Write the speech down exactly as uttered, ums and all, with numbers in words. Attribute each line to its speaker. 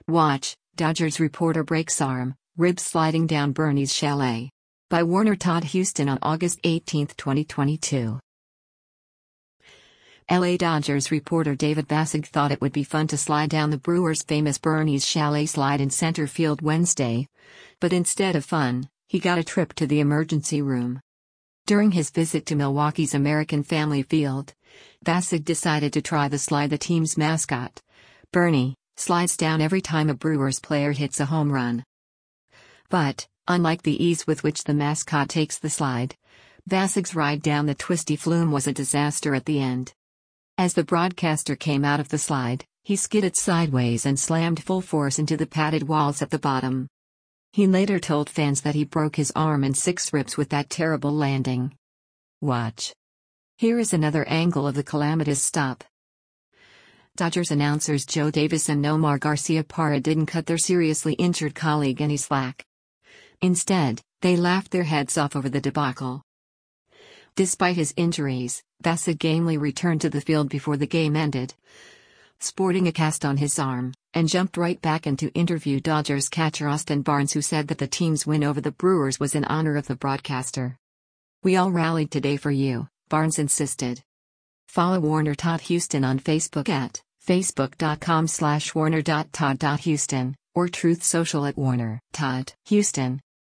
Speaker 1: Watch, Dodgers reporter breaks arm, ribs sliding down Bernie's chalet. By Warner Todd Houston on August eighteenth, twenty twenty-two. L A Dodgers reporter David Bassig thought it would be fun to slide down the Brewers' famous Bernie's Chalet slide in center field Wednesday. But instead of fun, he got a trip to the emergency room. During his visit to Milwaukee's American Family Field, Bassig decided to try the slide the team's mascot, Bernie, slides down every time a Brewers player hits a home run. But, unlike the ease with which the mascot takes the slide, Bassig's ride down the twisty flume was a disaster at the end. As the broadcaster came out of the slide, he skidded sideways and slammed full force into the padded walls at the bottom. He later told fans that he broke his arm and six ribs with that terrible landing. Watch. Here is another angle of the calamitous stop. Dodgers announcers Joe Davis and Nomar Garciaparra didn't cut their seriously injured colleague any slack. Instead, they laughed their heads off over the debacle. Despite his injuries, Bassig gamely returned to the field before the game ended, sporting a cast on his arm, and jumped right back in to interview Dodgers catcher Austin Barnes, who said that the team's win over the Brewers was in honor of the broadcaster. "We all rallied today for you," Barnes insisted. Follow Warner Todd Houston on Facebook at facebook.com slash warner.todd.houston or Truth Social at Warner Todd Houston.